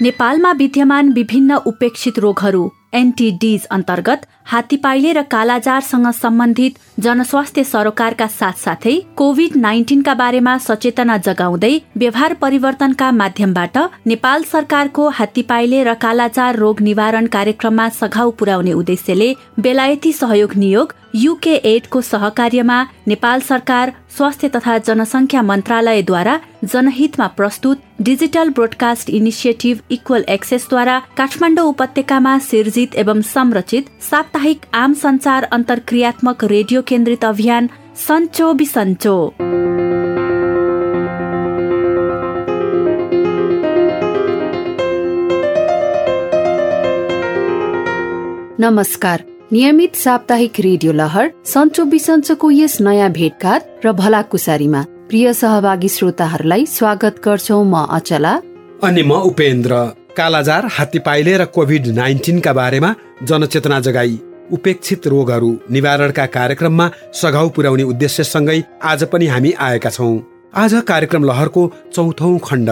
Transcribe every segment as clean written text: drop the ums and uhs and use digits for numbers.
नेपालमा विद्यमान विभिन्न उपेक्षित रोगहरू एनटिडीज अन्तर्गत हात्तीपाइले र कालाजारसँग सम्बन्धित जनस्वास्थ्य सरोकारका साथसाथै कोभिड-19 बारेमा सचेतना जगाउँदै व्यवहार परिवर्तनका माध्यमबाट नेपाल सरकारको हात्तीपाइले र कालाजार रोग निवारण कार्यक्रममा सघाउ पुर्याउने उद्देश्यले बेलायती सहयोग नियोग UK8 को सहकार्यमा नेपाल सरकार स्वास्थ्य तथा जनसंख्या मन्त्रालयद्वारा जनहितमा प्रस्तुत डिजिटल ब्रोडकास्ट इनिसिएटिभ इक्वल एक्सेसद्वारा काठमाडौँ उपत्यकामा सिर्जित एवं संरचित साप्ताहिक आम संचार अन्तर्क्रियात्मक रेडियो केन्द्रित अभियान सन्चो बिसन्चो। नमस्कार। नियमित साप्ताहिक रेडियो लहर सन्चो बिसन्चोको यस नयाँ भेटघाट र भलाकुसारीमा प्रिय सहभागी श्रोताहरूलाई स्वागत गर्छौ। म अचला अनि म उपेन्द्र। कालाजार, हात्तीपाइले र कोभिड-19 बारेमा जनचेतना जगाई उपेक्षित रोगहरू निवारणका कार्यक्रममा सघाउ पुर्याउने उद्देश्यसँगै आज पनि हामी आएका छौं। आज कार्यक्रम लहरको 4औं खण्ड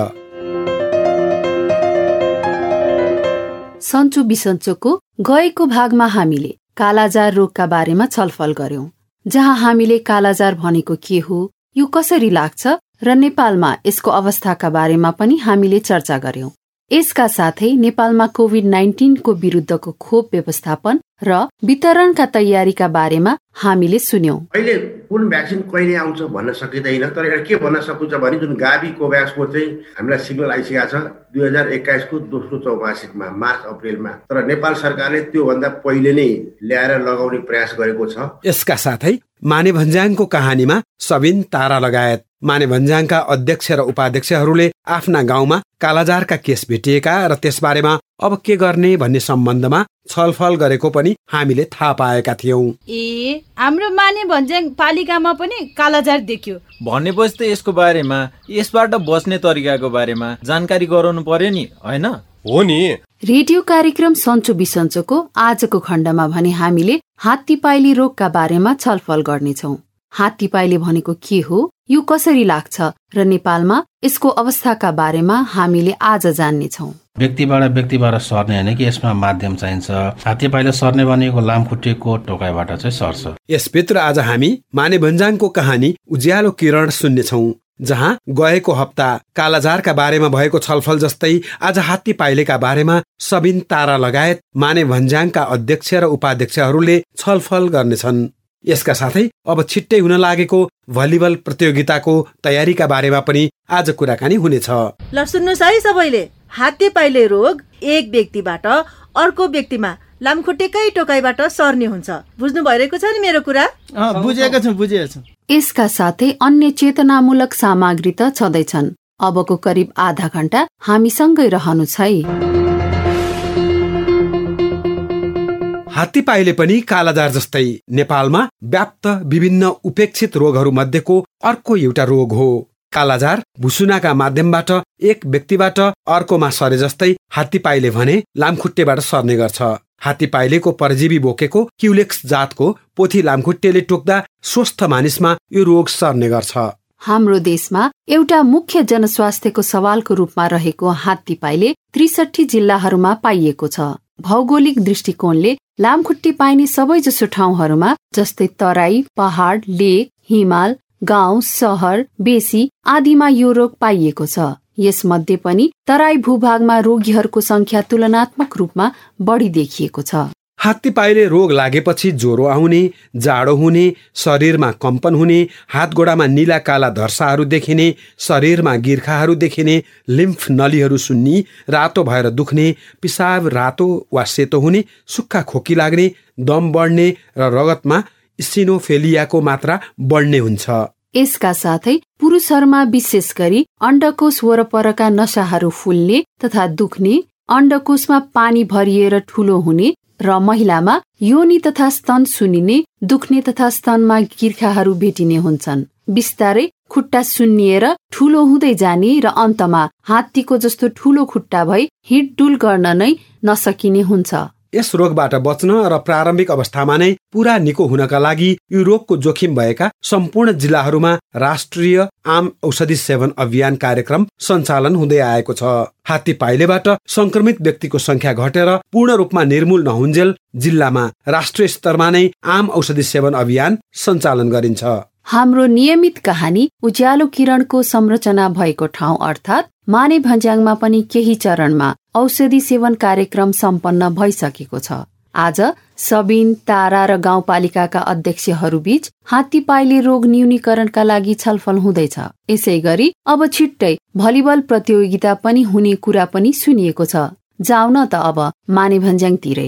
सन्चो बिसन्चोको गएको भागमा हामीले कालाजार रोगका बारेमा छलफल गर्यौं, जहाँ हामीले कालाजार भनेको के हो, यो कसरी लाग्छ र नेपालमा यसको अवस्थाका बारेमा पनि हामीले चर्चा गर्यौं। यसका साथै नेपालमा कोभिड-19 को विरुद्धको खोप व्यवस्थापन र वितरणका तयारीका बारेमा हामीले सुन्यौं। अहिले कुन भ्याक्सिन कहिले आउँछ भन्न सकिँदैन, तर एउटा के भन्न सकिन्छ भने जुन गावी कोभ्याक्सको चाहिँ हामीलाई सिग्नल आइसकेको छ 2021 को दोस्रो चौमासिकमा मार्च अप्रिलमा, तर नेपाल सरकारले त्यो भन्दा पहिले नै ल्याएर लगाउने प्रयास गरेको छ। यसका साथै माने भन्ज्याङको कहानीमा सबिन तारा लगायत माने भन्ज्याङका अध्यक्ष र उपाध्यक्षहरूले आफ्ना गाउँमा कालाजारका केस भेटिएका र त्यसबारेमा अब के गर्ने भन्ने सम्बन्धमा छलफल गरेको पनि हामीले थाहा पाएका थियौं। हाम्रो माने भन्ज्याङ पालिकामा पनि कालाजार देखियो भनेपछि त यसको बारेमा, यसबाट बच्ने तरिकाको बारेमा जानकारी गराउनु पर्यो नि, हैन? हो नि। रेडियो कार्यक्रम सन्चो बिसन्चोको आजको खण्डमा भने हामीले हात्तीपाइले रोगका बारेमा छलफल गर्नेछौं। हात्तीपाइले भनेको के हो, यो कसरी लाग्छ र नेपालमा यसको अवस्थाका बारेमा हामीले आज जान्नेछौं। व्यक्तिबाट सर्ने होइन कि यसमा माध्यम चाहिन्छ। हात्तीपाइले सर्ने भनेको लामखुट्टेको टोकाइबाट चाहिँ सर्छ। यसभित्र आज हामी माने भन्ज्याङको कहानी उज्यालो किरण सुन्नेछौं, जहाँ गएको हप्ता कालाजारका बारेमा भएको छलफल जस्तै आज हात्तीपाइलेका बारेमा सबिन तारा लगायत माने भन्ज्याङका अध्यक्ष र उपाध्यक्षहरूले छलफल गर्नेछन्। यसका साथै अब छिट्टै हुन लागेको भलिबल प्रतियोगिताको तयारीका बारेमा पनि आज कुराकानी हुनेछ। ल सुन्नुहोस् है सबैले, हात्तीपाइले रोग एक व्यक्तिबाट अर्को व्यक्तिमा लामखुट्टेकै टोकाइबाट सर्ने हुन्छ। बुझ्नु भइरहेको छ नि मेरो कुरा? बुझेको छु। यसका साथै अन्य चेतनामूलक सामग्री त छँदैछन्। अबको करिब आधा घण्टा हामीसँगै रहनु छै। हात्तीपाइले पनि कालाजार जस्तै नेपालमा व्याप्त विभिन्न उपेक्षित रोगहरू मध्येको अर्को एउटा रोग हो। कालाजार भुसुनाका माध्यमबाट एक व्यक्तिबाट अर्कोमा सरे जस्तै हात्तीपाइले भने लामखुट्टेबाट सर्ने गर्छ। हात्तीपाइलेको परजीवी बोकेको क्युलेक्स जातको पोथी लामखुट्टेले टोक्दा स्वस्थ मानिसमा यो रोग सर्ने गर्छ। हाम्रो देशमा एउटा मुख्य जनस्वास्थ्यको सवालको रूपमा रहेको हात्तीपाइले 63 जिल्लाहरूमा पाइएको छ। भौगोलिक दृष्टिकोणले लामखुट्टे पाइने सबैजसो ठाउँहरूमा जस्तै तराई, पहाड, लेक, हिमाल, गाउँ, सहर, बेसी आदिमा यो रोग पाइएको छ। यसमध्ये पनि तराई भूभागमा रोगीहरूको संख्या तुलनात्मक रूपमा बढी देखिएको छ। हात्तीपाइले रोग लागेपछि ज्वरो आउने, जाडो हुने, शरीरमा कम्पन हुने, हात गोडामा नीला काला धर्साहरू देखिने, शरीरमा गिर्खाहरू देखिने, लिम्फ नलीहरू सुन्नी, रातो भएर दुख्ने, पिसाब रातो वा सेतो हुने, सुक्खा खोकी लाग्ने, दम बढ्ने र रगतमा इसिनोफेलियाको मात्रा बढ्ने हुन्छ। यसका साथै पुरुषहरूमा विशेष गरी अण्डकोष वरपरका नसाहरू फुल्ने तथा दुख्ने, अण्डकोषमा पानी भरिएर ठूलो हुने र महिलामा योनि तथा स्तन सुन्निने, दुख्ने तथा स्तनमा गिर्खाहरू भेटिने हुन्छन्। बिस्तारै खुट्टा सुन्निएर ठूलो हुँदै जाने र अन्तमा हात्तीको जस्तो ठूलो खुट्टा भई हिडडुल गर्न नै नसकिने हुन्छ। यस रोगबाट बच्न र प्रारम्भिक अवस्थामा नै पूरा निको हुनका लागि यो रोगको जोखिम भएका सम्पूर्ण जिल्लाहरूमा राष्ट्रिय आम औषधि सेवन अभियान कार्यक्रम सञ्चालन हुँदै आएको छ। हात्ती पाइलेबाट संक्रमित व्यक्तिको संख्या घटेर पूर्ण रूपमा निर्मूल नहुन्जेल जिल्लामा राष्ट्रिय स्तरमा नै आम औषधि सेवन अभियान सञ्चालन गरिन्छ। हाम्रो नियमित कहानी उज्यालो किरणको संरचना भएको ठाउँ अर्थात् माने भन्ज्याङमा पनि केही चरणमा औषधि सेवन कार्यक्रम सम्पन्न भइसकेको छ। आज सबिन, तारा र गाउँपालिकाका अध्यक्षहरूबीच हात्ती पाइले रोग न्यूनीकरणका लागि छलफल हुँदैछ। यसै गरी अब छिट्टै भलिबल प्रतियोगिता पनि हुने कुरा पनि सुनिएको छ। जाउँ न त अब माने भन्ज्याङतिरै।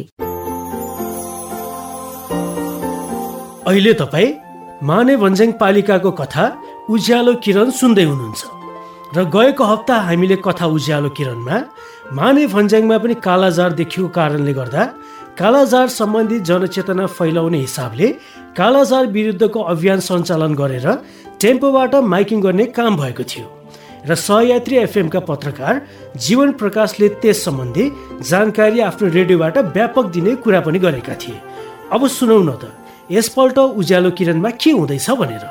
अहिले तपाई माने भन्ज्याङ पालिकाको कथा उज्यालो किरण सुन्दै हुनुहुन्छ र गएको हप्ता हामीले कथा उज्यालो किरणमा माने भन्ज्याङमा पनि कालाजार देखिएको कारणले गर्दा कालाजार सम्बन्धी जनचेतना फैलाउने हिसाबले कालाजार विरुद्धको अभियान सञ्चालन गरेर टेम्पोबाट माइकिङ गर्ने काम भएको थियो र सहयात्री एफएमका पत्रकार जीवन प्रकाशले त्यस सम्बन्धी जानकारी आफ्नो रेडियोबाट व्यापक दिने कुरा पनि गरेका थिए। अब सुनौ न त यसपल्ट उज्यालो किरणमा के हुँदैछ भनेर।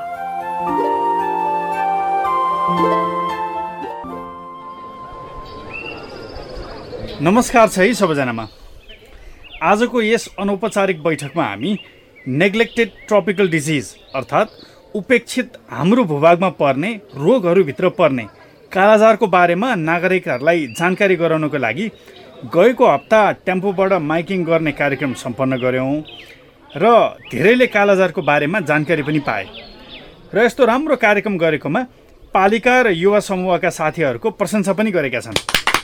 नमस्कार छ है सबैजनामा। आजको यस अनौपचारिक बैठकमा हामी नेग्लेक्टेड ट्रपिकल डिजिज अर्थात् उपेक्षित हाम्रो भूभागमा पर्ने रोगहरूभित्र पर्ने कालाजारको बारेमा नागरिकहरूलाई जानकारी गराउनको लागि गएको हप्ता टेम्पोबाट माइकिङ गर्ने कार्यक्रम सम्पन्न गऱ्यौँ र धेरैले कालाजारको बारेमा जानकारी पनि पाए र यस्तो राम्रो कार्यक्रम गरेकोमा पालिका र युवा समूहका साथीहरूको प्रशंसा पनि गरेका छन्।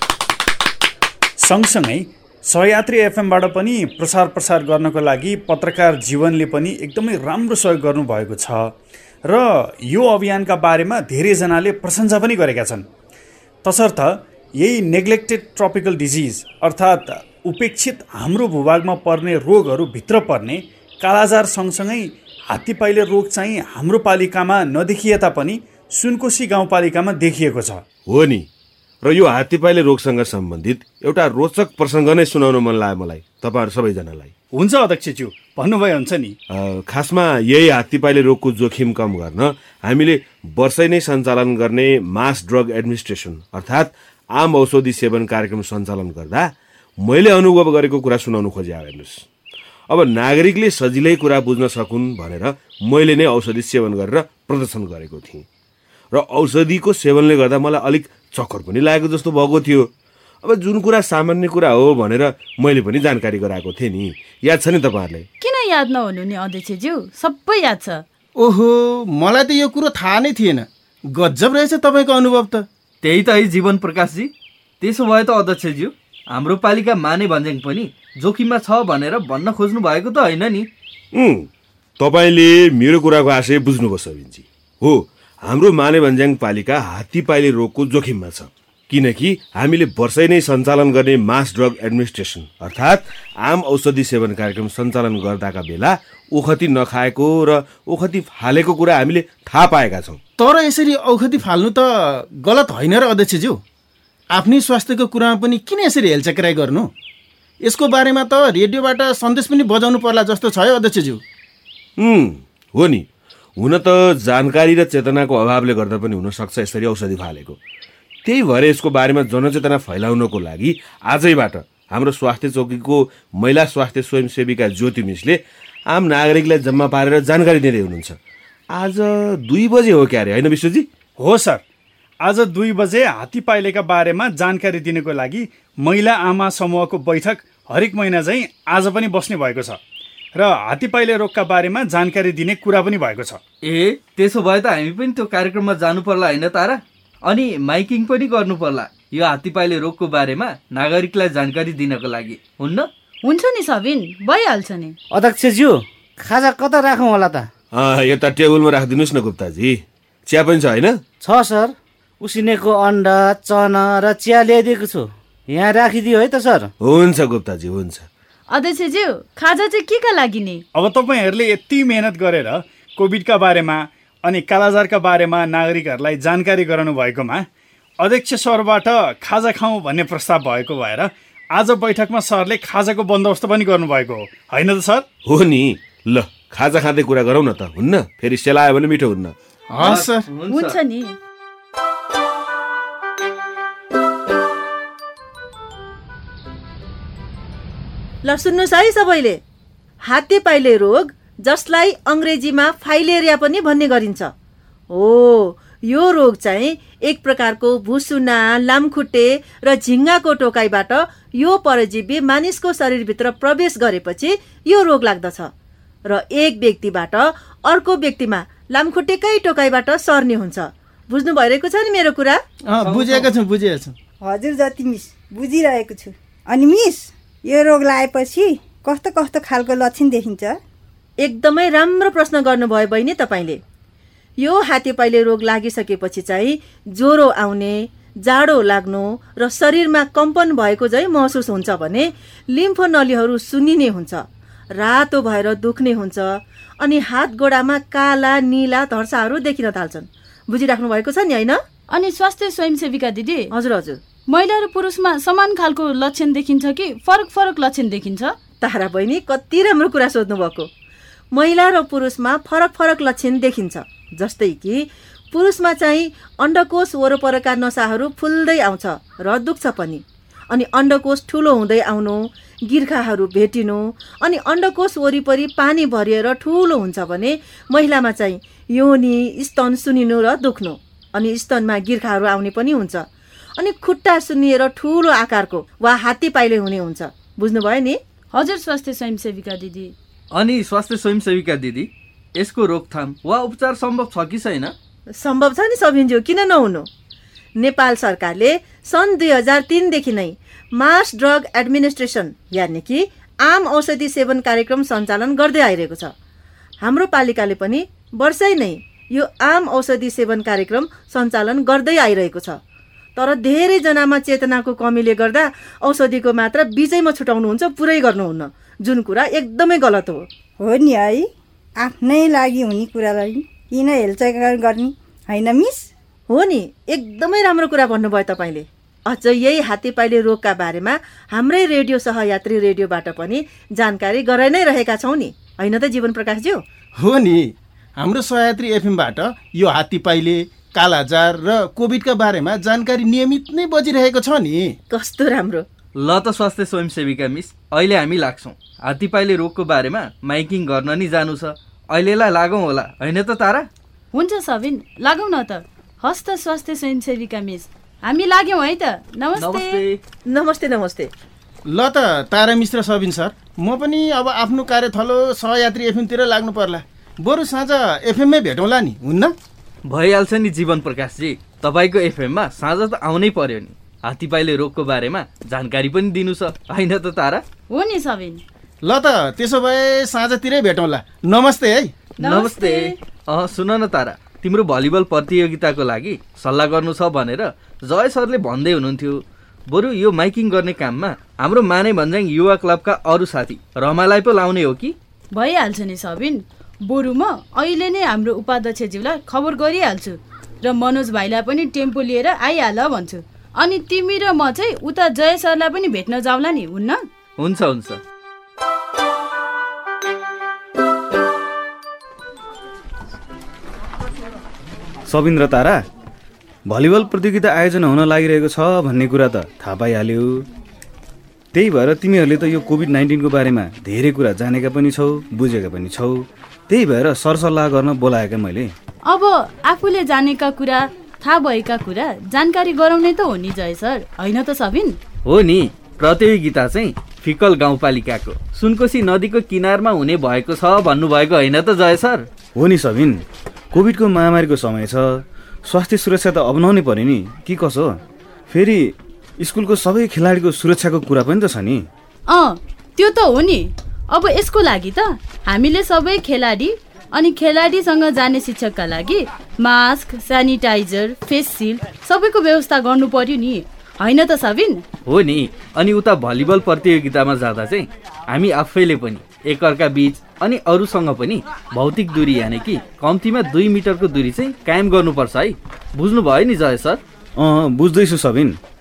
सँगसँगै सहयात्री एफएमबाट पनि प्रसार गर्नको लागि पत्रकार जीवनले पनि एकदमै राम्रो सहयोग गर्नुभएको छ र यो अभियानका बारेमा धेरैजनाले प्रशंसा पनि गरेका छन्। तसर्थ यही नेग्लेक्टेड ट्रपिकल डिजिज अर्थात् उपेक्षित हाम्रो भूभागमा पर्ने रोगहरूभित्र पर्ने कालाजार सँगसँगै हात्तीपाइले रोग चाहिँ हाम्रो पालिकामा नदेखिए तापनि सुनकोशी गाउँपालिकामा देखिएको छ। हो नि, र यो हात्तीपाइले रोगसँग सम्बन्धित एउटा रोचक प्रसङ्ग नै सुनाउन मन लाग्यो मलाई तपाईँहरू सबैजनालाई। हुन्छ अध्यक्षज्यू, भन्नुभयो हुन्छ नि। खासमा यही हात्तीपाइले रोगको जोखिम कम गर्न हामीले वर्षै नै सञ्चालन गर्ने मास ड्रग एडमिनिस्ट्रेसन अर्थात् आम औषधि सेवन कार्यक्रम सञ्चालन गर्दा मैले अनुभव गरेको कुरा सुनाउनु खोजे। हेर्नुहोस्, अब नागरिकले सजिलै कुरा बुझ्न सकुन् भनेर मैले नै औषधि सेवन गरेर प्रदर्शन गरेको थिएँ र औषधिको सेवनले गर्दा मलाई अलिक चक्कर पनि लागेको जस्तो भएको थियो। अब जुन कुरा सामान्य कुरा हो भनेर मैले पनि जानकारी गराएको थिएँ नि, याद छ नि तपाईँहरूलाई? किन याद नहुनु नि अध्यक्षज्यू, सबै याद छ। ओहो, मलाई त यो कुरो थाहा नै थिएन। गजब रहेछ तपाईँको अनुभव त। त्यही त है जीवन प्रकाशजी। त्यसो भए त अध्यक्षज्यू हाम्रो पालिका माने भन्ज्याङ पनि जोखिममा छ भनेर भन्न खोज्नु भएको त होइन नि? तपाईँले मेरो कुराको आशय बुझ्नुभयो सबिनजी। हो, हाम्रो माने भन्ज्याङ पालिका हात्तीपाइले रोगको जोखिममा छ, किनकि हामीले वर्षै नै सञ्चालन गर्ने मास ड्रग एडमिनिस्ट्रेसन अर्थात् आम औषधि सेवन कार्यक्रम सञ्चालन गर्दाका बेला ओखती नखाएको र ओखती फालेको कुरा हामीले थाहा पाएका छौँ। तर यसरी औखती फाल्नु त गलत होइन र अध्यक्षज्यू। आफ्नै स्वास्थ्यको कुरामा पनि किन यसरी हेलचक्राइ गर्नु? यसको बारेमा त रेडियोबाट सन्देश पनि बजाउनु पर्ला जस्तो छ है अध्यक्षज्यू। हो नि, हुन त जानकारी र चेतनाको अभावले गर्दा पनि हुनसक्छ यसरी औषधि फालेको। त्यही भएर यसको बारेमा जनचेतना फैलाउनको लागि आजैबाट हाम्रो स्वास्थ्य चौकीको महिला स्वास्थ्य स्वयंसेविका ज्योति मिसले आम नागरिकलाई जम्मा पारेर जानकारी दिँदै हुनुहुन्छ। आज 2 बजे हो क्या अरे, होइन विश्वजी? हो सर, आज 2 बजे हात्तीपाइलेका बारेमा जानकारी दिनको लागि महिला आमा समूहको बैठक हरेक महिना चाहिँ आज पनि बस्ने भएको छ र हात्तीपाइले रोगका बारेमा जानकारी दिने कुरा पनि भएको छ। ए, त्यसो भए त हामी पनि त्यो कार्यक्रममा जानु पर्ला होइन तारा? अनि माइकिङ पनि गर्नु पर्ला यो हात्तीपाइले रोगको बारेमा नागरिकलाई जानकारी दिनको लागि, हुन्न? हुन्छ नि सबिन, भइहाल्छ नि। अध्यक्षज्यू, खाजा कता राखौँ होला त? यता टेबलमा राखिदिनुहोस् न गुप्ताजी। चिया पनि छ होइन? छ सर, उसिनेको अन्डा, चना र चिया ल्याइदिएको छु, यहाँ राखिदियो है त सर? हुन्छ गुप्ताजी, हुन्छ। अध्यक्षज्यू, खाजा चाहिँ के का लागि नि? अब तपाईँहरूले यति मेहनत गरेर कोभिडका बारेमा अनि कालाजारका बारेमा नागरिकहरूलाई जानकारी गराउनु भएकोमा अध्यक्ष सरबाट खाजा खाउँ भन्ने प्रस्ताव भएको भएर आज बैठकमा सरले खाजाको बन्दोबस्त पनि गर्नुभएको हो होइन त सर? हो नि। ल खाजा खाँदै कुरा गरौँ न त, हुन्न? फेरि सेलायो भने मिठो हुन्न। हस् सर, हुन्छ नि। ल सुन्नुहोस् है सबैले, हात्तीपाइले रोग जसलाई अङ्ग्रेजीमा फाइलेरिया पनि भन्ने गरिन्छ हो, यो रोग चाहिँ एक प्रकारको भुसुना, लामखुट्टे र झिङ्गाको टोकाइबाट यो परजीवी मानिसको शरीरभित्र प्रवेश गरेपछि यो रोग लाग्दछ र एक व्यक्तिबाट अर्को व्यक्तिमा लामखुट्टेकै टोकाइबाट सर्ने हुन्छ। बुझ्नु भइरहेको छ नि मेरो कुरा? बुझेको छु। हजुर जति मिस बुझिरहेको छु। अनि मिस, यो रोग लागेपछि कस्तो कस्तो खालको लक्षण देखिन्छ? एकदमै राम्रो प्रश्न गर्नुभयो बहिनी तपाईँले। यो हात्तीपाइले रोग लागिसकेपछि चाहिँ ज्वरो आउने, जाडो लाग्नु र शरीरमा कम्पन भएको चाहिँ महसुस हुन्छ भने लिम्फ नलीहरू सुन्निने हुन्छ, रातो भएर दुख्ने हुन्छ, अनि हात गोडामा काला नीला धर्साहरू देखिन थाल्छन्। बुझिराख्नु भएको छ नि होइन? अनि स्वास्थ्य स्वयंसेविका दिदी, हजुर हजुर, महिला र पुरुषमा समान खालको लक्षण देखिन्छ कि फरक फरक लक्षण देखिन्छ? तारा बहिनी कति राम्रो कुरा सोध्नु भएको। महिला र पुरुषमा फरक फरक लक्षण देखिन्छ। जस्तै कि पुरुषमा चाहिँ अण्डकोष वरपरका नसाहरू फुल्दै आउँछ र दुख्छ पनि, अनि अण्डकोष ठुलो हुँदै आउनु, गिर्खाहरू भेटिनु, अनि अण्डकोष वरिपरि पानी भरिएर ठुलो हुन्छ भने महिलामा चाहिँ योनी, स्तन सुनिनु र दुख्नु, अनि स्तनमा गिर्खाहरू आउने पनि हुन्छ, अनि खुट्टा सुन्निएर ठुलो आकारको वा हात्तीपाइले हुने हुन्छ। बुझ्नुभयो नि? हजुर स्वास्थ्य स्वयंसेविका दिदी। अनि स्वास्थ्य स्वयंसेविका दिदी, यसको रोकथाम वा उपचार सम्भव छ कि छैन? सम्भव छ नि सबिनज्यू, किन नहुनु? नेपाल सरकारले सन् 2003 नै मास ड्रग एडमिनिस्ट्रेसन यानि कि आम औषधि सेवन कार्यक्रम सञ्चालन गर्दै आइरहेको छ। हाम्रो पालिकाले पनि वर्षै नै यो आम औषधि सेवन कार्यक्रम सञ्चालन गर्दै आइरहेको छ। तर धेरैजनामा चेतनाको कमीले गर्दा औषधिको मात्रा बिचैमा छुटाउनुहुन्छ, पुरै गर्नुहुन्न, जुन कुरा एकदमै गलत हो नि है। आफ्नै लागि हुने कुरालाई किन हेलचेक गर्ने होइन मिस? हो नि, एकदमै राम्रो कुरा भन्नुभयो तपाईँले। अझ यही हात्तीपाइले रोगका बारेमा हाम्रै रेडियो सहयात्री रेडियोबाट पनि जानकारी गराइ नै रहेका छौँ नि, होइन त जीवन प्रकाशज्यू? हो नि, हाम्रो सहयात्री एफएमबाट यो हात्तीपाइले, कालाजार र कोभिडका बारेमा जानकारी नियमित नै बजिरहेको छ नि। कस्तो राम्रो। ल त स्वास्थ्य स्वयंसेविका मिस, अहिले हामी लाग्छौँ। हात्तीपाइले रोगको बारेमा माइकिङ गर्न नि जानु छ, अहिलेलाई लागौँ होला होइन त तारा? हुन्छ सबिन, लागौँ न त। हस् त स्वास्थ्य स्वयंसेविका मिस, हामी लाग्यौँ है त। नमस्ते। नमस्ते नमस्ते। ल त तारा मिस र सबिन सर, म पनि अब आफ्नो कार्यथलो सहयात्री एफएमतिर लाग्नु पर्ला। बरु साँझ एफएममै भेटौँला नि, हुन्न? भइहाल्छ नि जीवन प्रकाशजी, तपाईँको एफएममा साँझ त आउनै पर्यो नि। हात्तीपाइले रोगको बारेमा जानकारी पनि दिनु छ होइन त तारा? हो नि सबिन। ल त त्यसो भए साँझतिरै भेटौँला। नमस्ते है। नमस्ते। सुन न तारा, तिम्रो भलिबल प्रतियोगिताको लागि सल्लाह गर्नु छ भनेर जय सरले भन्दै हुनुहुन्थ्यो। बरु यो माइकिङ गर्ने काममा हाम्रो माने भन्ज्याङ युवा क्लबका अरू साथी रमालाई पो लाउने हो कि? भइहाल्छ नि सबिन, बरु म अहिले नै हाम्रो उपाध्यक्षज्यूलाई खबर गरिहाल्छु र मनोज भाइलाई पनि टेम्पो लिएर आइहाल भन्छु। अनि तिमी र म चाहिँ उता जय सरलाई पनि भेट्न जाउँला नि, हुन्न? हुन्छ हुन्छ। सबिन र तारा, भलिबल प्रतियोगिता आयोजना हुन लागिरहेको छ भन्ने कुरा त थाहा पाइहाल्यो। त्यही भएर तिमीहरूले त यो कोभिड-19 को बारेमा धेरै कुरा जानेका पनि छौ, बुझेका पनि छौ। त्यही भएर सरसल्लाह गर्न बोलाएका मैले। अब आफूले जानेका कुरा, थाहा भएका कुरा जानकारी गराउने त हो नि जय सर, होइन त सबिन? हो नि, प्रतियोगिता चाहिँ फिकल गाउँपालिकाको सुनकोशी नदीको किनारमा हुने भएको छ भन्नुभएको होइन त जय सर? हो नि सबिन, कोभिडको महामारीको समय छ, स्वास्थ्य सुरक्षा त अपनाउनै पर्यो नि, कि कसो? फेरि स्कुलको सबै खेलाडीको सुरक्षाको कुरा पनि त छ नि। त्यो त हो नि। अब यसको लागि त हामीले सबै खेलाडी अनि खेलाडीसँग जाने शिक्षकका लागि मास्क, सेनिटाइजर, फेस सिल्ड सबैको व्यवस्था गर्नु पर्यो नि, होइन त सबिन? हो नि। अनि उता भलिबल प्रतियोगितामा जाँदा चाहिँ हामी आफैले पनि एकअर्का बीच अनि अरूसँग पनि भौतिक दूरी यानि कि कम्तीमा 2 मिटरको दूरी चाहिँ कायम गर्नुपर्छ है। बुझ्नुभयो नि जय सर? बुझ्दैछु सबिन।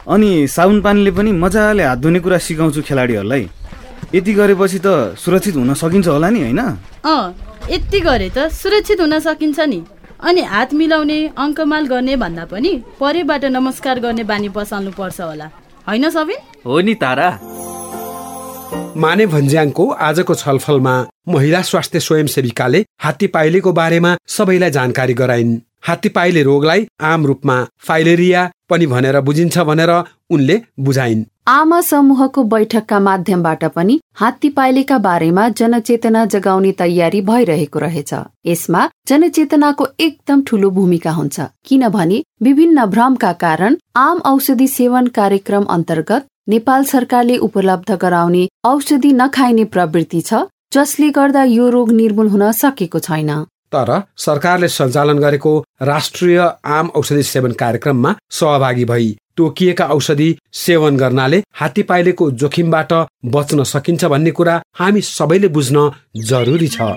अनि साबुन पानीले पनि मजाले हात धुने कुरा सिकाउँछु खेलाडीहरूलाई। यति गरेपछि त सुरक्षित हुन सकिन्छ होला नि, होइन? यति गरे त सुरक्षित हुन सकिन्छ नि। अनि हात मिलाउने अङ्कमाल गर्ने भन्दा पनि परेबाट नमस्कार गर्ने बानी बसाल्नु पर्छ होला, होइन सबिन? हो नि तारा। माने भन्ज्याङको आजको छलफलमा महिला स्वास्थ्य स्वयंसेविकाले हात्तीपाइलेको बारेमा सबैलाई जानकारी गराइन्। हात्तीपाइले रोगलाई आम रूपमा फाइलेरिया पनि भनेर बुझिन्छ भनेर उनले बुझाइन्। आमा समूहको बैठकका माध्यमबाट पनि हात्तीपाइलेका बारेमा जनचेतना जगाउने तयारी भइरहेको रहेछ। यसमा जनचेतनाको एकदम ठूलो भूमिका हुन्छ, किनभने विभिन्न भ्रमका कारण आम औषधि सेवन कार्यक्रम अन्तर्गत नेपाल सरकारले उपलब्ध गराउने औषधि नखाइने प्रवृत्ति छ, जसले गर्दा यो रोग निर्मूल हुन सकेको छैन। तर सरकारले सञ्चालन गरेको राष्ट्रिय आम औषधि सेवन कार्यक्रममा सहभागी भई तोकिएका औषधि सेवन गर्नाले हात्तीपाइलेको जोखिमबाट बच्न सकिन्छ भन्ने कुरा हामी सबैले बुझ्न जरुरी छ।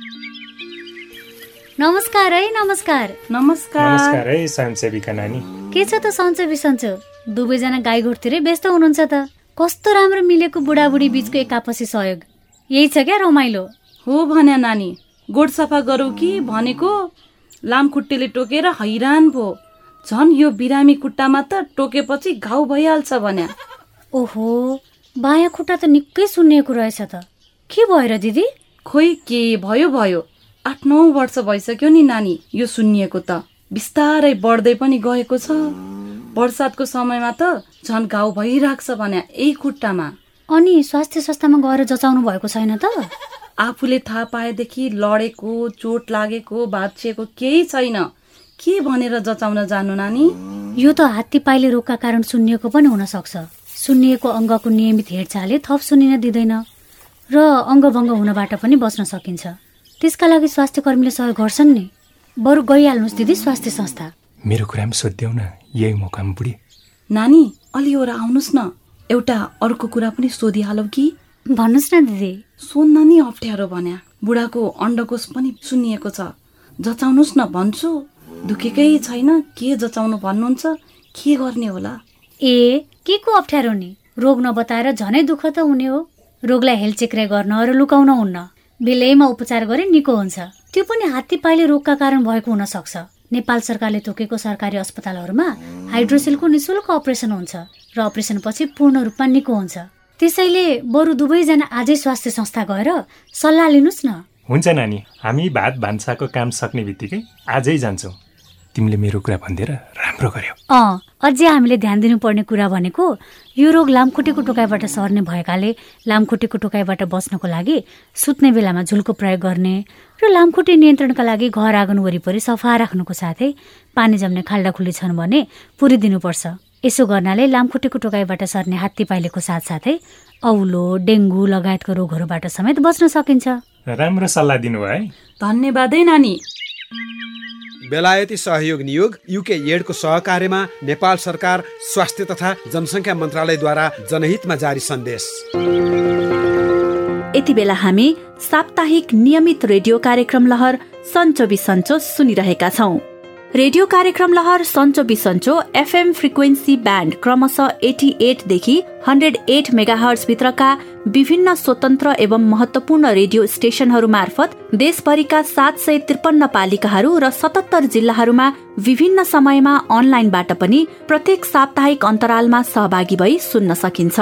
नमस्कार है। नमस्कार नमस्कार है स्वयंसेविका नानी। के छ त सन्चो बिसन्चो? दुवैजना गाई गोठतिरै व्यस्त हुनुहुन्छ त। कस्तो राम्रो मिलेको बुढाबुढी बीचको एकापसी सहयोग, यही छ क्या रमाइलो? हो भन्या नानी, गोठ सफा गरौ कि भनेको लामखुट्टेले टोकेर हैरान भो। झन् यो बिरामी खुट्टामा त टोकेपछि घाउ भइहाल्छ भन्या। ओहो, बायाँ खुट्टा त निकै सुन्निएको रहेछ त। के भएर दिदी? खोइ के भयो 8-9 वर्ष भइसक्यो नि नानी यो सुन्निएको त। बिस्तारै बढ्दै पनि गएको छ। बर्सातको समयमा त झन् घाउ भइराख्छ भन्या यही खुट्टामा। अनि स्वास्थ्य संस्थामा गएर जचाउनु भएको छैन त? आफूले थाहा पाएदेखि लडेको, चोट लागेको, भाँचिएको केही छैन। के भनेर जचाउन जानु नानी? यो त हात्तीपाइले रोगका कारण सुन्निएको पनि हुन सक्छ। सुन्निएको अङ्गको नियमित हेरचाहले थप सुनिन दिँदैन र अङ्गभङ्ग हुनबाट पनि बच्न सकिन्छ। त्यसका लागि स्वास्थ्य कर्मीले सहयोग गर्छन् नि। बरु गइहाल्नुहोस् दिदी स्वास्थ्य संस्था। मेरो कुरा पनि सोध्देऊ न यही मौकामा बुढी। नानी अलि ओरा आउनुहोस् न, एउटा अर्को कुरा पनि सोधिहालौ कि? भन्नुहोस् न दिदी। सोध्न नि अप्ठ्यारो भन्या। बुढाको अण्डकोष पनि सुन्निएको छ, जचाउनुहोस् न भन्छु। दुखेकै छैन, के जचाउनु भन्नुहुन्छ? के गर्ने होला? के को अप्ठ्यारो नि? रोग नबताएर झनै दुःख त हुने हो। रोगलाई हेलचेक्राइ गर्न र लुकाउन हुन्न, बेलैमा उपचार गरे निको हुन्छ। त्यो पनि हात्तीपाइले रोगका कारण भएको हुन सक्छ। नेपाल सरकारले तोकेको सरकारी अस्पतालहरूमा हाइड्रोसेलको निशुल्क अपरेसन हुन्छ र अपरेसन पछि पूर्ण रूपमा निको हुन्छ। त्यसैले बरु दुवैजना आजै स्वास्थ्य संस्था गएर सल्लाह लिनुस् न। हुन्छ नानी, हामी भात भान्साको काम सक्ने बित्तिकै आजै जान्छौँ। तिमीले मेरो कुरा भनिदिएर राम्रो गर्यौ। अझै हामीले ध्यान दिनुपर्ने कुरा भनेको यो रोग लामखुट्टेको टोकाइबाट सर्ने भएकाले लामखुट्टेको टोकाइबाट बच्नको लागि सुत्ने बेलामा झुलको प्रयोग गर्ने र लामखुट्टे नियन्त्रणका लागि घर आँगन वरिपरि सफा राख्नुको साथै पानी जम्ने खाल्डाखुल्ली छन् भने पुरिदिनुपर्छ। यसो गर्नाले लामखुट्टेको टोकाइबाट सर्ने हात्तीपाइलेको साथसाथै औलो, डेङ्गु लगायतको रोगहरूबाट समेत बच्न सकिन्छ। राम्रो सल्लाह दिनुभयो है, धन्यवाद है नानी। बेलायती सहयोग नियोग युके एडको सहकार्यमा नेपाल सरकार स्वास्थ्य तथा जनसङ्ख्या मन्त्रालयद्वारा जनहितमा जारी सन्देश। यति बेला हामी साप्ताहिक नियमित रेडियो कार्यक्रम लहर सन्चो बिसन्चो सुनिरहेका छौं। रेडियो कार्यक्रम लहर सन्चो बिसन्चो एफएम फ्रिक्वेन्सी ब्यान्ड क्रमशः 88 देखि 108 मेगाहर्ज भित्रका विभिन्न स्वतन्त्र एवं महत्वपूर्ण रेडियो स्टेशनहरू मार्फत देशभरिका 753 पालिकाहरू र 77 जिल्लाहरूमा विभिन्न समयमा अनलाइनबाट पनि प्रत्येक साप्ताहिक अन्तरालमा सहभागी भई सुन्न सकिन्छ।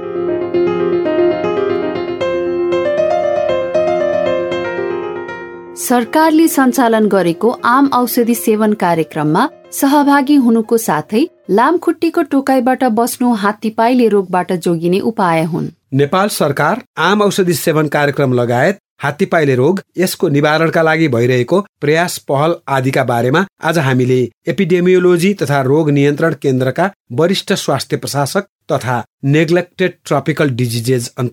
सरकारले सञ्चालन गरेको आम औषधि सेवन कार्यक्रममा सहभागी हुनुको साथै लामखुट्टेको टोकाइबाट बस्नु हात्तीपाइले रोगबाट जोगिने उपाय हुन्। नेपाल सरकार आम औषधि सेवन कार्यक्रम लगायत हात्तीपाइले रोग, यसको निवारणका लागि भइरहेको प्रयास पहल आदिका बारेमा आज हामीले एपिडेमियोलोजी तथा रोग नियन्त्रण केन्द्रका वरिष्ठ स्वास्थ्य प्रशासक तथा नेग्लेक्टेड ट्रपिकल डिजिजेज अन्तर्गत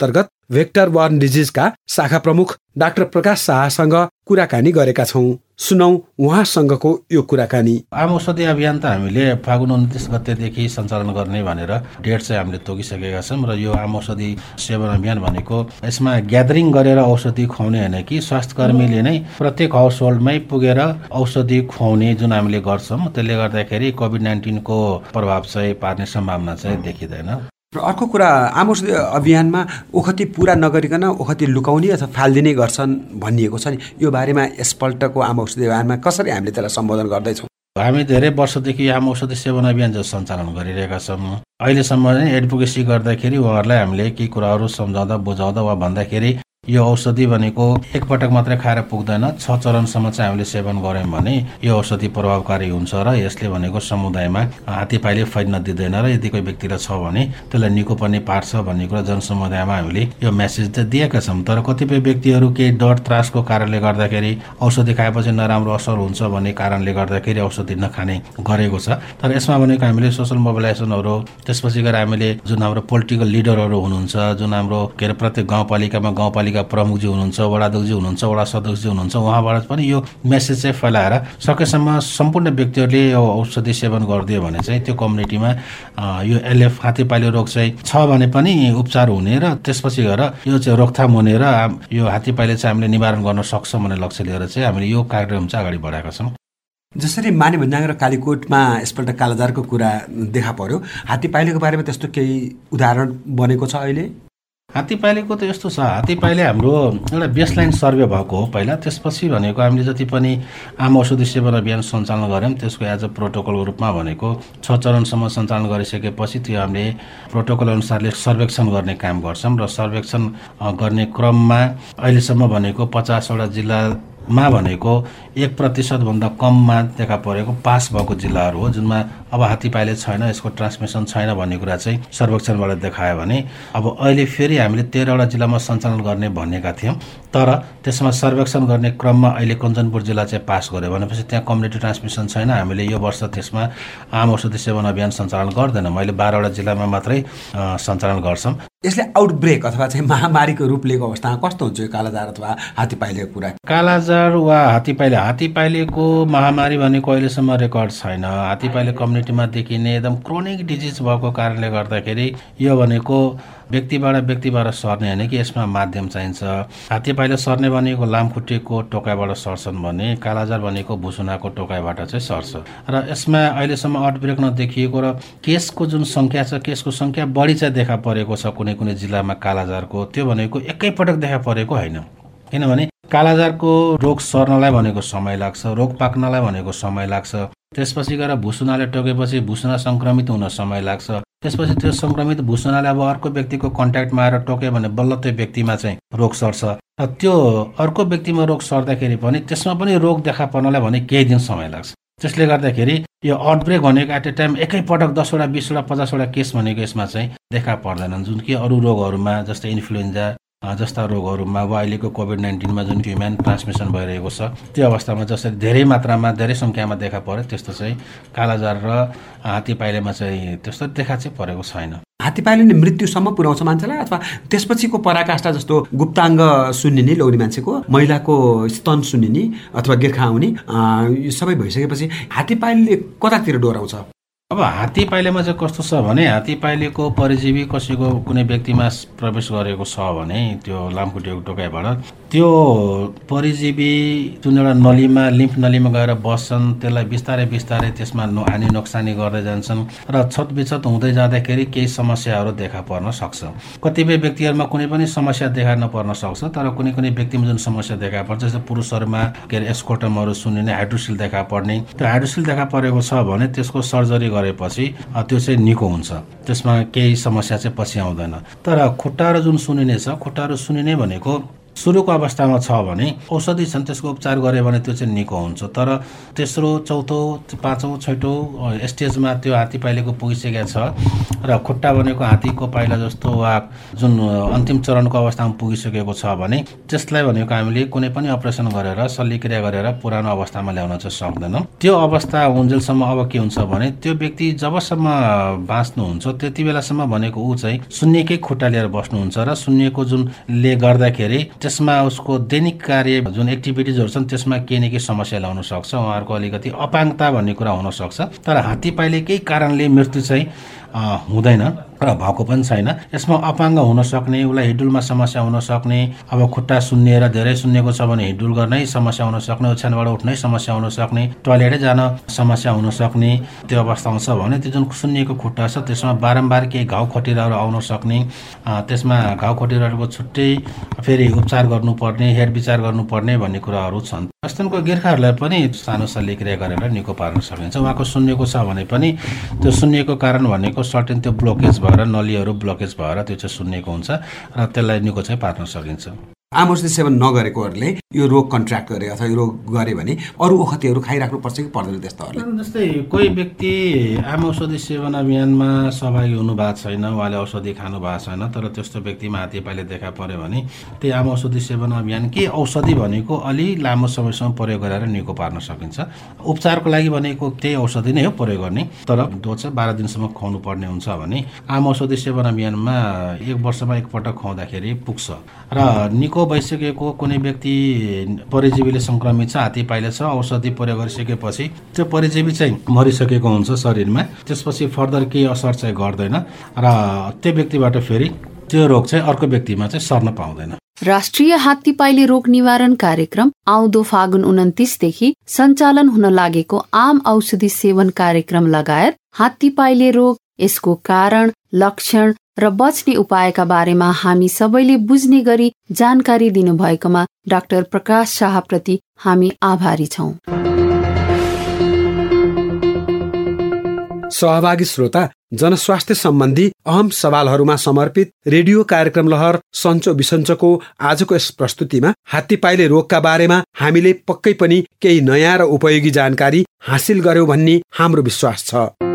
भेक्टर बर्न डिजिजका शाखा प्रमुख डाक्टर प्रकाश शाहसँग कुराकानी गरेका छौँ। सुनौ उहाँसँगको यो कुराकानी। आम औषधि अभियान त हामीले फागुन 29 गतेदेखि सञ्चालन गर्ने भनेर डेट चाहिँ हामीले तोकिसकेका छौँ र यो आम औषधि सेवन अभियान भनेको यसमा ग्यादरिङ गरेर औषधि खुवाउने होइन कि स्वास्थ्य कर्मीले नै प्रत्येक हाउस होल्डमै पुगेर औषधि खुवाउने जुन हामीले गर्छौँ, त्यसले गर्दाखेरि कोभिड-19 को प्रभाव चाहिँ पार्ने सम्भावना चाहिँ देखिँदैन। र अर्को कुरा, आम औषधि अभियानमा ओखती पुरा नगरिकन ओखती लुकाउने अथवा फालिदिने गर्छन् भनिएको छ नि, यो बारेमा यसपल्टको आम औषधि अभियानमा कसरी हामीले त्यसलाई सम्बोधन गर्दैछौँ? हामी धेरै वर्षदेखि आम औषधि सेवन अभियान जो सञ्चालन गरिरहेका छौँ। अहिलेसम्म नै एडभोकेसी गर्दाखेरि उहाँहरूलाई हामीले केही कुराहरू सम्झाउँदा बुझाउँदा वा भन्दाखेरि यो औषधि भनेको एकपटक मात्रै खाएर पुग्दैन, 6 चरणसम्म चाहिँ हामीले सेवन गऱ्यौँ भने यो औषधि प्रभावकारी हुन्छ र यसले भनेको समुदायमा हातीपाइले फैलिन दिँदैन र यदि कोही व्यक्तिलाई छ भने त्यसलाई निको पनि पार्छ भन्ने कुरा जनसमुदायमा हामीले यो मेसेज त दिएका छौँ। तर कतिपय व्यक्तिहरू केही डर त्रासको कारणले गर्दाखेरि औषधि खाएपछि नराम्रो असर हुन्छ भन्ने कारणले गर्दाखेरि औषधि नखाने गरेको छ। तर यसमा भनेको हामीले सोसल मोबिलाइजेसनहरू, त्यसपछि गएर हामीले जुन हाम्रो पोलिटिकल लिडरहरू हुनुहुन्छ, जुन हाम्रो के अरे प्रत्येक गाउँपालिकामा गाउँपालिका प्रमुखजी हुनुहुन्छ, वडाध्यक्षजी हुनुहुन्छ, वडा सदस्यजी हुनुहुन्छ, उहाँबाट पनि यो मेसेज चाहिँ फैलाएर सकेसम्म सम्पूर्ण व्यक्तिहरूले यो औषधि सेवन गरिदियो भने चाहिँ त्यो कम्युनिटीमा यो एलएफ हात्तीपाइले रोग चाहिँ छ भने पनि उपचार हुने र त्यसपछि गएर यो चाहिँ रोकथाम हुने र यो हात्तीपाइले चाहिँ हामीले निवारण गर्न सक्छौँ भन्ने लक्ष्य लिएर चाहिँ हामीले यो कार्यक्रम चाहिँ अगाडि बढाएका छौँ। जसरी मानेभन्ज्याङ र कालीकोटमा यसपल्ट कालाजारको कुरा देखा पर्यो, हात्तीपाइलेको बारेमा त्यस्तो केही उदाहरण बनेको छ अहिले? हात्तीपाइलेको त यस्तो छ, हात्तीपाइले हाम्रो एउटा बेसलाइन सर्वे भएको हो पहिला, त्यसपछि भनेको हामीले जति पनि आम औषधि सेवन अभियान सञ्चालन गऱ्यौँ त्यसको एज अ प्रोटोकलको रूपमा भनेको 6 चरणसम्म सञ्चालन गरिसकेपछि त्यो हामीले प्रोटोकल अनुसारले सर्वेक्षण गर्ने काम गर्छौँ र सर्वेक्षण गर्ने क्रममा अहिलेसम्म भनेको 50वटा जिल्लामा भनेको 1% भन्दा कममा देखा परेको पास भएको जिल्लाहरू हो जुनमा अब हात्तीपाइले छैन, यसको ट्रान्समिसन छैन भन्ने कुरा चाहिँ सर्वेक्षणबाट देखायो भने अब अहिले फेरि हामीले 13वटा जिल्लामा सञ्चालन गर्ने भनेका थियौँ। तर त्यसमा सर्वेक्षण गर्ने क्रममा अहिले कञ्चनपुर जिल्ला चाहिँ पास गर्यो भनेपछि त्यहाँ कम्युनिटी ट्रान्समिसन छैन, हामीले यो वर्ष त्यसमा आम औषधि सेवन अभियान सञ्चालन गर्दैनौँ, अहिले 12वटा जिल्लामा मात्रै सञ्चालन गर्छौँ। यसले आउटब्रेक अथवा चाहिँ महामारीको रूप लिएको अवस्थामा कस्तो हुन्छ यो कालाजार अथवा हात्तीपाइलेको कुरा? कालाजार वा हात्तीपाइलेको महामारी भनेको अहिलेसम्म रेकर्ड छैन। हात्तीपाइले कम्युनिटीमा देखिने एकदम क्रोनिक डिजिज भएको कारणले गर्दाखेरि यो भनेको व्यक्तिबाट सर्ने होइन कि यसमा माध्यम चाहिन्छ। हात्तीपाइले सर्ने भनेको लामखुट्टेको टोकाइबाट सर्छन् भने कालाजार भनेको भुसुनाको टोकाइबाट चाहिँ सर्छ र यसमा अहिलेसम्म आउटब्रेक नदेखिएको र केसको जुन सङ्ख्या छ, केसको सङ्ख्या बढी चाहिँ देखा परेको छ कुनै कुनै जिल्लामा कालाजारको, त्यो भनेको एकैपटक देखा परेको होइन। किनभने कालाजारको रोग सर्नलाई भनेको समय लाग्छ, रोग पाक्नलाई भनेको समय लाग्छ, त्यसपछि गएर भुसुनाले टोकेपछि भुसुना सङ्क्रमित हुन समय लाग्छ, त्यसपछि त्यो सङ्क्रमित भुसुनाले अब अर्को व्यक्तिको कन्ट्याक्टमा आएर टोक्यो भने बल्ल त्यो व्यक्तिमा चाहिँ रोग सर्छ र त्यो अर्को व्यक्तिमा रोग सर्दाखेरि पनि त्यसमा पनि रोग देखा पर्नलाई भने केही दिन समय लाग्छ। त्यसले गर्दाखेरि यो आउटब्रेक भनेको एट ए टाइम एकैपटक 10वटा 20वटा 50वटा केस भनेको यसमा चाहिँ देखा पर्दैनन्, जुन कि अरू रोगहरूमा जस्तै इन्फ्लुएन्जा जस्ता रोगहरूमा वा अहिलेको कोभिड-19मा जुन ह्युमन ट्रान्समिसन भइरहेको छ त्यो अवस्थामा जसरी धेरै मात्रामा धेरै सङ्ख्यामा देखा पर्यो त्यस्तो चाहिँ कालाजार र हात्तीपाइलेमा चाहिँ त्यस्तो देखा चाहिँ परेको छैन। हात्तीपाइले मृत्युसम्म पुर्याउँछ मान्छेलाई अथवा त्यसपछिको पराकाष्ठा जस्तो गुप्ताङ्ग सुन्निने लोग्ने मान्छेको, महिलाको स्तन सुन्निने अथवा गिर्खा आउने यो सबै भइसकेपछि हात्तीपाइले कतातिर डोराउँछ? अब हात्तीपाइलेमा चाहिँ कस्तो छ भने हात्तीपाइलेको परजीवी कसैको कुनै व्यक्तिमा प्रवेश गरेको छ भने त्यो लामखुट्टेको टोकाइबाट त्यो परजीवी जुन एउटा नलीमा लिम्फ नलीमा गएर बस्छन्, त्यसलाई बिस्तारै बिस्तारै त्यसमा हानि नोक्सानी गर्दै जान्छन् र छतबिछत हुँदै जाँदाखेरि केही समस्याहरू देखा पर्न सक्छ। कतिपय व्यक्तिहरूमा कुनै पनि समस्या देखा नपर्न सक्छ, तर कुनै कुनै व्यक्तिमा जुन समस्या देखा पर्छ जस्तै पुरुषहरूमा के अरे एस्कोटमहरू सुन्निने, हाइड्रोसिल देखा पर्ने, त्यो हाइड्रोसिल देखा परेको छ भने त्यसको सर्जरी गरेपछि त्यो चाहिँ निको हुन्छ, त्यसमा केही समस्या चाहिँ पछि आउँदैन। तर खुट्टाहरू जुन सुनिने छ, खुट्टाहरू सुनिने भनेको सुरुको अवस्थामा छ भने औषधि छन्, त्यसको उपचार गऱ्यो भने त्यो चाहिँ निको हुन्छ। तर तेस्रो, चौथो, पाँचौँ, छैटौँ स्टेजमा त्यो हात्ती पाइलेको पुगिसकेको छ र खुट्टा बनेको हात्तीको पाइला जस्तो वा जुन अन्तिम चरणको अवस्थामा पुगिसकेको छ भने त्यसलाई भनेको हामीले कुनै पनि अपरेसन गरेर शल्यक्रिया गरेर पुरानो अवस्थामा ल्याउन चाहिँ सक्दैनौँ। त्यो अवस्था हुन्जेलसम्म अब के हुन्छ भने त्यो व्यक्ति जबसम्म बाँच्नुहुन्छ त्यति बेलासम्म भनेको ऊ चाहिँ शून्यकै खुट्टा लिएर बस्नुहुन्छ र शून्यको जुनले गर्दाखेरि त्यसमा उसको दैनिक कार्य जुन एक्टिभिटिजहरू छन् त्यसमा केही न केही समस्या ल्याउन सक्छ। उहाँहरूको अलिकति अपाङ्गता भन्ने कुरा हुन सक्छ। तर हात्ती पाइलेकै कारणले मृत्यु चाहिँ हुँदैन र भएको पनि छैन। यसमा अपाङ्ग हुन सक्ने, उसलाई हिडुलमा समस्या हुन सक्ने, अब खुट्टा सुन्निएर धेरै सुन्निएको छ भने हिडुल गर्नै समस्या हुन सक्ने, ओछ्यानबाट उठ्नै समस्या हुन सक्ने, टोयलेटै जान समस्या हुन सक्ने त्यो अवस्था आउँछ भने त्यो जुन सुन्निएको खुट्टा छ त्यसमा बारम्बार केही घाउ खटिराहरू आउन सक्ने, त्यसमा घाउ खटिराहरूको छुट्टै फेरि उपचार गर्नुपर्ने, हेरविचार गर्नुपर्ने भन्ने कुराहरू छन्। स्तनको गिर्खाहरूलाई पनि सानो शल्यक्रिया गरेर निको पार्न सकिन्छ। उहाँको सुन्निएको छ भने पनि त्यो सुन्निएको कारण भनेको सर्टेन त्यो ब्लकेज भएर नलीहरू ब्लकेज भएर त्यो चाहिँ सुन्निएको हुन्छ र त्यसलाई निको चाहिँ पार्न सकिन्छ। आम औषधि सेवन नगरेकोहरूले यो रोग कन्ट्र्याक्ट गरे अथवा यो रोग गरे भने अरू ओखतीहरू खाइराख्नुपर्छ कि पर्दैन त्यस्तोहरूले? जस्तै कोही व्यक्ति आम औषधि सेवन अभियानमा सहभागी हुनु भएको छैन, उहाँले औषधि खानु भएको छैन, तर त्यस्तो व्यक्तिमा हात्ती पाइले देखा पर्यो भने त्यही आम औषधि सेवन अभियान के औषधि भनेको अलि लामो समयसम्म प्रयोग गरेर निको पार्न सकिन्छ। उपचारको लागि भनेको त्यही औषधि नै हो प्रयोग गर्ने, तर डोज 12 दिनसम्म खुवाउनु पर्ने हुन्छ भने आम औषधि सेवन अभियानमा 1 वर्षमा एकपटक खुवाउँदाखेरि पुग्छ। र निको भइसकेको कुनै व्यक्ति परजीवीले संक्रमित छ, हात्ती पाइले छ, औषधि प्रयोग गरिसकेपछि त्यो परजीवी चाहिँ मरिसकेको हुन्छ शरीरमा, त्यसपछि फर्दर केही असर चाहिँ गर्दैन र त्यो व्यक्तिबाट फेरि त्यो रोग चाहिँ अर्को व्यक्तिमा चाहिँ सर्न पाउँदैन। राष्ट्रिय हात्ती पाइले रोग निवारण कार्यक्रम आउँदो फागुन 29 देखि सञ्चालन हुन लागेको आम औषधि सेवन कार्यक्रम लगायत हात्ती पाइले रोग, यसको कारण, लक्षण र बच्ने उपायका बारेमा हामी सबैले बुझ्ने गरी जानकारी दिनुभएकोमा डाक्टर प्रकाश शाहप्रति हामी आभारी छौं। सहभागी श्रोता, जनस्वास्थ्य सम्बन्धी अहम सवालहरूमा समर्पित रेडियो कार्यक्रम लहर सन्चो बिसन्चोको आजको यस प्रस्तुतिमा हात्ती पाइले रोगका बारेमा हामीले पक्कै पनि केही नयाँ र उपयोगी जानकारी हासिल गर्यौं भन्ने हाम्रो विश्वास छ।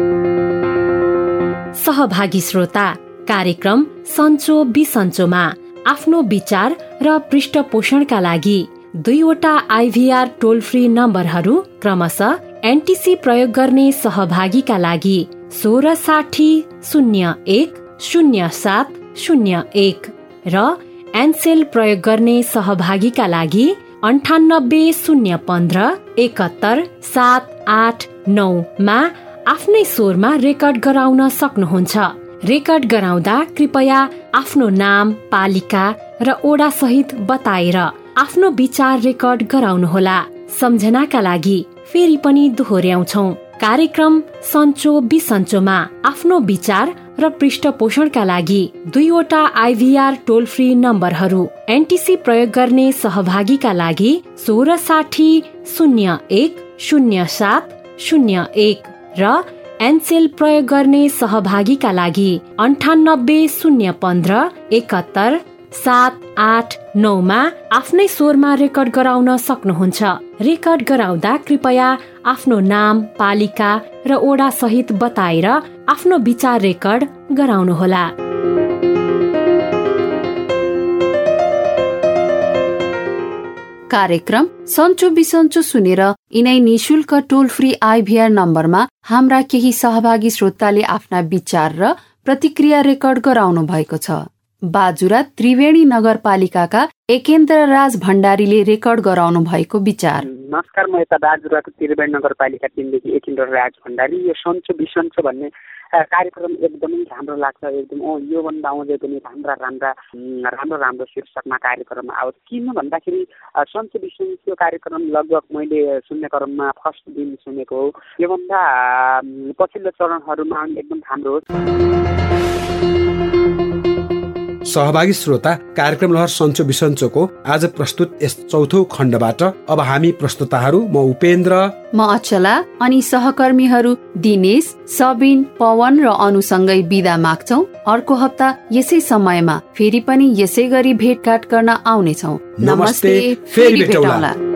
सहभागी श्रोता, कार्यक्रम सन्चो बिसन्चोमा आफ्नो विचार र पृष्ठपोषणका लागि 2वटा IVR टोल फ्री नम्बरहरू क्रमशः एनटिसी प्रयोग गर्ने सहभागीका लागि 1660-01-0701 र एनसेल प्रयोग गर्ने सहभागीका लागि 980115-71-789 मा आफ्नै स्वरमा रेकर्ड गराउन सक्नुहुन्छ। रेकर्ड गराउँदा कृपया आफ्नो नाम, पालिका र ओडा सहित बताएर आफ्नो विचार रेकर्ड गराउनुहोला। सम्झनाका लागि फेरि पनि दोहोर्याउँछौ, कार्यक्रम सन्चो बिसन्चोमा आफ्नो विचार र पृष्ठपोषणका लागि 2वटा IVR टोल फ्री नम्बरहरू एनटिसी प्रयोग गर्ने सहभागीका लागि 1660-01-0701 र एनसेल प्रयोग गर्ने सहभागीका लागि 980115-71-789 मा आफ्नै स्वरमा रेकर्ड गराउन सक्नुहुन्छ। रेकर्ड गराउँदा कृपया आफ्नो नाम, पालिका र ओडा सहित बताएर आफ्नो विचार रेकर्ड गराउनुहोला। कार्यक्रम सन्चो बिसन्चो सुनेर यिनै निशुल्क टोल फ्री IVR नम्बरमा हाम्रा केही सहभागी श्रोताले आफ्ना विचार र प्रतिक्रिया रेकर्ड गराउनु भएको छ। बाजुरा त्रिवेणी नगरपालिकाका एकेन्द्र राज भण्डारीले रेकर्ड गराउनु भएको विचार। नमस्कार, म यता बाजुराको त्रिवेणी नगरपालिका 3 देखि एकेन्द्र राज भण्डारी। यो सन्चो बिसन्चो भन्ने कार्यक्रम एकदमै राम्रो लाग्छ। एकदम योभन्दा आउँदै पनि राम्रो शीर्षकमा कार्यक्रम आओस्। किन भन्दाखेरि सन्चो बिसन्चो कार्यक्रम लगभग मैले सुन्ने क्रममा फर्स्ट दिन सुनेको हो। योभन्दा पछिल्लो चरणहरूमा एकदम राम्रो होस्। सहभागी श्रोता, कार्यक्रम लहर सन्चो बिसन्चोको आज प्रस्तुत यस चौथो खण्डबाट अब हामी प्रस्तुताहरू म उपेन्द्र, म अचला अनि सहकर्मीहरू दिनेश, सबिन, पवन र अनुसँगै बिदा माग्छौ। अर्को हप्ता यसै समयमा फेरि पनि यसै गरी भेटघाट गर्न आउनेछौ। नमस्ते, फेरि भेटौँला।